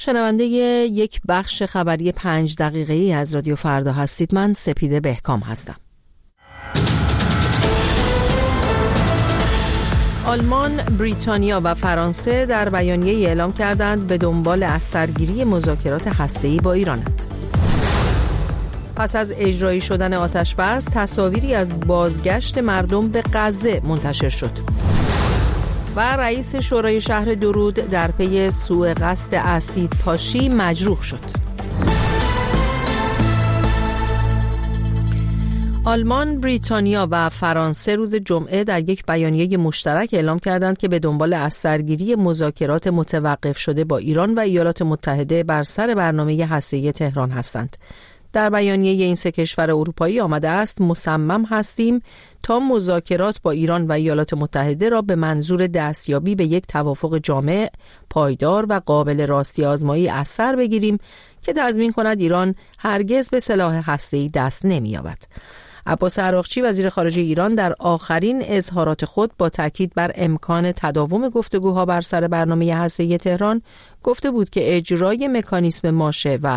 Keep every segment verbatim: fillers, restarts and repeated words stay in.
شنونده یک بخش خبری پنج دقیقه‌ای از رادیو فردا هستید. من سپیده بهکام هستم. آلمان، بریتانیا و فرانسه در بیانیه‌ای اعلام کردند به دنبال اثرگیری مذاکرات هسته‌ای با ایرانند. پس از اجرایی شدن آتش‌بس، تصاویری از بازگشت مردم به غزه منتشر شد. و رئیس شورای شهر درود در پی سوء قصد اسید پاشی مجروح شد. آلمان، بریتانیا و فرانسه روز جمعه در یک بیانیه مشترک اعلام کردند که به دنبال اثرگیری مذاکرات متوقف شده با ایران و ایالات متحده بر سر برنامه هسته‌ای تهران هستند. در بیانیه این سه کشور اروپایی آمده است مصمم هستیم تا مذاکرات با ایران و ایالات متحده را به منظور دستیابی به یک توافق جامع، پایدار و قابل راستی آزمایی از سر بگیریم که تضمین کند ایران هرگز به سلاح هسته‌ای دست نمی‌یابد. عباس عراقچی وزیر خارجه ایران در آخرین اظهارات خود با تاکید بر امکان تداوم گفتگوها بر سر برنامه هسته‌ای تهران گفته بود که اجرای مکانیسم ماشه و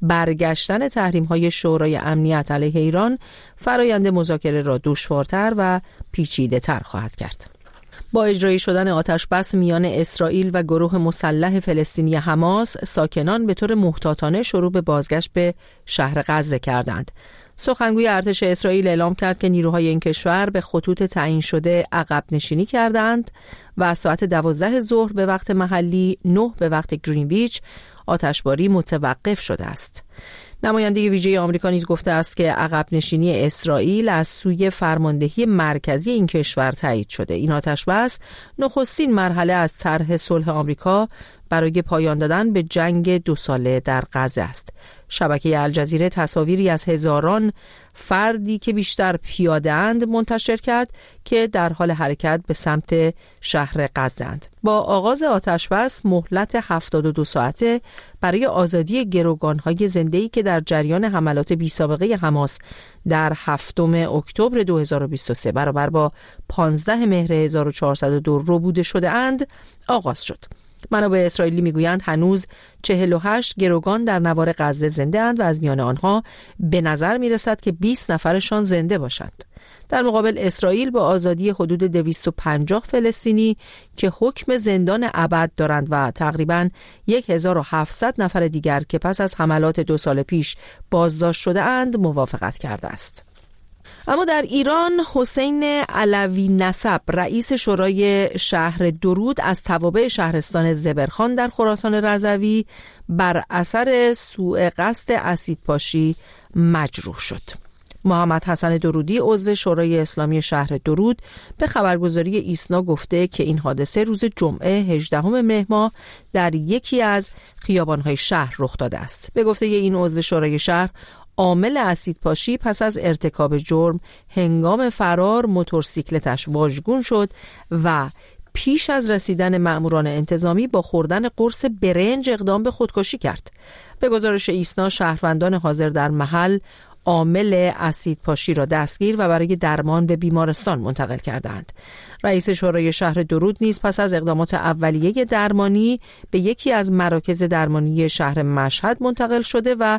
برگشتن تحریم‌های شورای امنیت علیه ایران فرایند مذاکره را دشوارتر و پیچیده‌تر خواهد کرد. با اجرایی شدن آتش‌بس میان اسرائیل و گروه مسلح فلسطینی حماس، ساکنان به طور محتاطانه شروع به بازگشت به شهر غزه کردند. سخنگوی ارتش اسرائیل اعلام کرد که نیروهای این کشور به خطوط تعیین شده عقب نشینی کردند و از ساعت دوازده ظهر به وقت محلی، نه به وقت گرینویچ، آتشباری متوقف شده است. نماینده ویژه آمریکا نیز گفته است که عقب نشینی اسرائیل از سوی فرماندهی مرکزی این کشور تایید شده. این آتشبس نخستین مرحله از طرح صلح آمریکا برای پایان دادن به جنگ دو ساله در غزه است. شبکه الجزیره تصاویری از هزاران فردی که بیشتر پیاده‌اند منتشر کرد که در حال حرکت به سمت شهر غزه اند. با آغاز آتشبس مهلت هفتاد و دو ساعته برای آزادی گروگان‌های زنده‌ای که در جریان حملات بی‌سابقه حماس در هفتم اکتبر دو هزار و بیست و سه برابر با پانزده مهر هزار و چهارصد و دو ربوده شده اند آغاز شد. منابع اسرائیلی میگویند هنوز چهل و هشت گروگان در نوار غزه زنده اند و از میان آنها به نظر میرسد که بیست نفرشان زنده باشند. در مقابل اسرائیل با آزادی حدود دویست و پنجاه فلسطینی که حکم زندان ابد دارند و تقریباً هزار و هفتصد نفر دیگر که پس از حملات دو سال پیش بازداشت شده اند موافقت کرده است. اما در ایران، حسین علوی نسب رئیس شورای شهر درود از توابع شهرستان زبرخان در خراسان رضوی بر اثر سوء قصد اسیدپاشی مجروح شد. محمد حسن درودی عضو شورای اسلامی شهر درود به خبرگزاری ایسنا گفته که این حادثه روز جمعه هجدهم مهر ماه در یکی از خیابان‌های شهر رخ داده است. به گفته این عضو شورای شهر، عامل اسیدپاشی پس از ارتکاب جرم هنگام فرار موتورسیکلتش واژگون شد و پیش از رسیدن مأموران انتظامی با خوردن قرص برنج اقدام به خودکشی کرد. به گزارش ایسنا، شهروندان حاضر در محل عامل اسیدپاشی را دستگیر و برای درمان به بیمارستان منتقل کردند. رئیس شورای شهر درود نیز پس از اقدامات اولیه درمانی به یکی از مراکز درمانی شهر مشهد منتقل شده و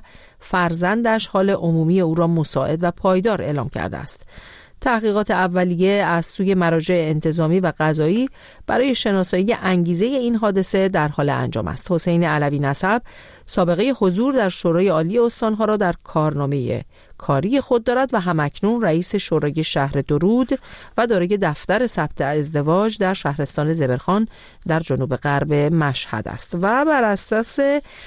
فرزندش حال عمومی او را مساعد و پایدار اعلام کرده است. تحقیقات اولیه از سوی مراجع انتظامی و قضایی برای شناسایی انگیزه این حادثه در حال انجام است. حسین علوی نسب سابقه حضور در شورای عالی استانها را در کارنامه کاری خود دارد و همکنون رئیس شورای شهر درود و دارای دفتر ثبت ازدواج در شهرستان زبرخان در جنوب غرب مشهد است و بر اساس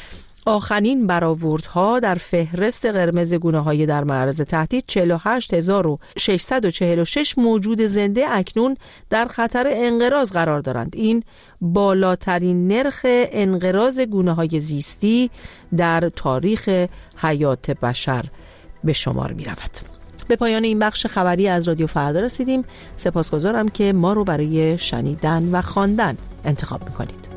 آخرین برآوردها در فهرست قرمز گونه‌های در معرض تهدید چهل و هشت هزار و ششصد و چهل و شش موجود زنده اکنون در خطر انقراض قرار دارند. این بالاترین نرخ انقراض گونه‌های زیستی در تاریخ حیات بشر به شمار می رود. به پایان این بخش خبری از رادیو فردا رسیدیم. سپاسگزارم که ما رو برای شنیدن و خواندن انتخاب می کنید.